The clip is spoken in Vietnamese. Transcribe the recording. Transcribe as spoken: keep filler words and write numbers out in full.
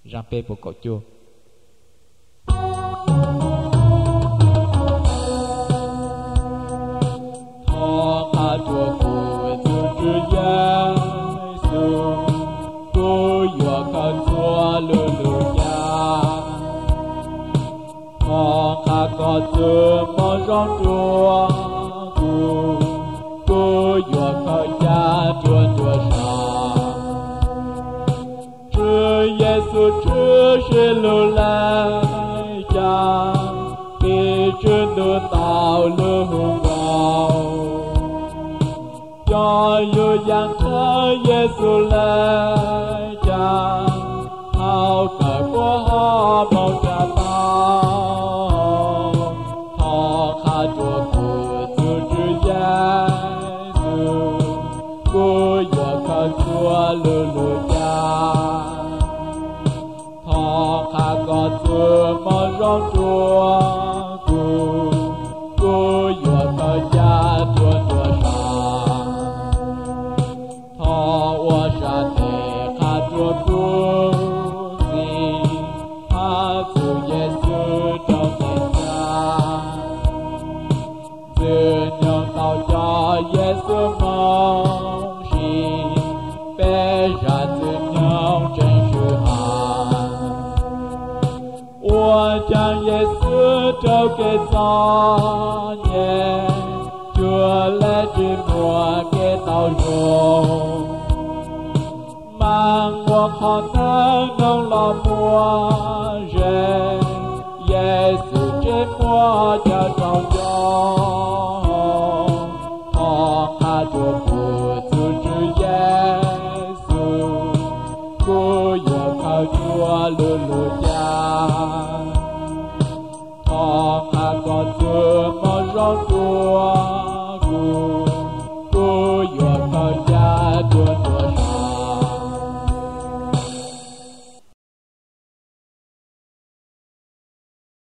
ra pe bộ cọ chua thọ a chùa của chúa chúa Giêsu cô dọa con chúa lulu ya thọ a con chúa mò rong chúa cô cô dọa con cha chúa chúa sa chúa Giêsu chúa sẽ lưu lại cha khi chúa đưa tao lưu cho yêu giang thế Giêsu lên cha hao cả của họ mong cha tao họ khá chúa của chúa chúa Giêsu cô yêu khá chúa lưu lưu cha họ khá có chúa mong rong chúa cô cô yêu khá cha chúa chúa Giêsu mong xin bé ra từ nhau trên sự hàn. Ôi cha Giêsu trao cái gió nhẹ, Chúa lẽ chỉ mùa cái tàu rồng. Mang qua khó nắng nông lo mùa rê, Giêsu trên mùa cho trao gió. Chúa của Chúa Chúa Giêsu, cô yêu khao Chúa luôn luôn cha. Thọ hạ con Chúa mong rong Chúa, cô cô yêu khao cha.